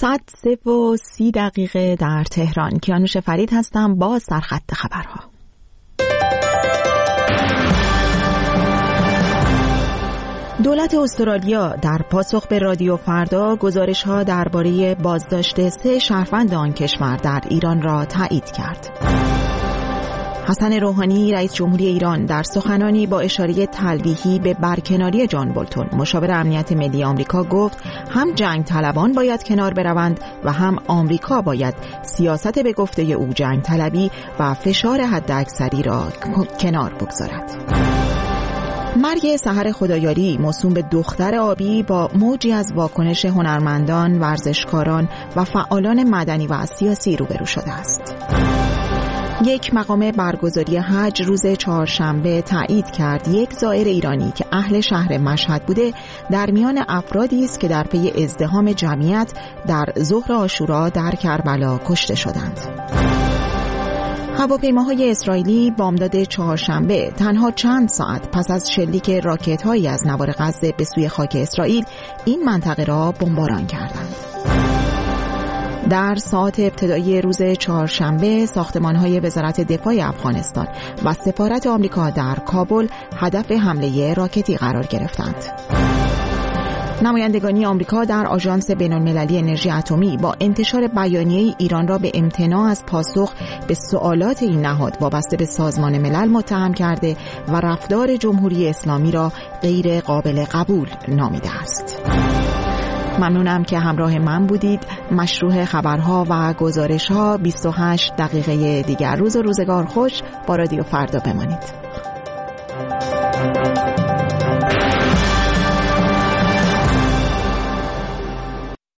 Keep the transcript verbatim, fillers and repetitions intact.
ساعت سه و سی دقیقه در تهران. کیانوش فرید هستم با سرخط خبرها. دولت استرالیا در پاسخ به رادیو فردا گزارش‌ها درباره بازداشت سه شهروند آن کشور در ایران را تایید کرد. حسن روحانی رئیس جمهوری ایران در سخنانی با اشاره تلویحی به برکناری جان بولتون مشاور امنیت ملی آمریکا گفت هم جنگ طلبان باید کنار بروند و هم آمریکا باید سیاست به گفته او جنگ طلبی و فشار حداکثری را کنار بگذارد. مرگ سحر خدایاری موسوم به دختر آبی با موجی از واکنش هنرمندان، ورزشکاران و فعالان مدنی و سیاسی روبرو شده است. یک مقام برگزاری حج روز چهارشنبه تایید کرد یک زائر ایرانی که اهل شهر مشهد بوده در میان افرادی است که در پی ازدحام جمعیت در ظهر عاشورا در کربلا کشته شدند. هواپیماهای اسرائیلی بامداد چهارشنبه تنها چند ساعت پس از شلیک راکت‌هایی از نوار غزه به سوی خاک اسرائیل این منطقه را بمباران کردند. در ساعات ابتدایی روز چهارشنبه ساختمان‌های وزارت دفاع افغانستان و سفارت آمریکا در کابل هدف حمله راکتی قرار گرفتند. نمایندگانی آمریکا در آژانس بین‌المللی انرژی اتمی با انتشار بیانیه ایران را به امتناع از پاسخ به سوالات این نهاد وابسته به سازمان ملل متهم کرده و رفتار جمهوری اسلامی را غیر قابل قبول نامیده است. ممنونم که همراه من بودید. مشروع خبرها و گزارش‌ها بیست و هشت دقیقه دیگر. روز و روزگار خوش. با رادیو فردا بمانید.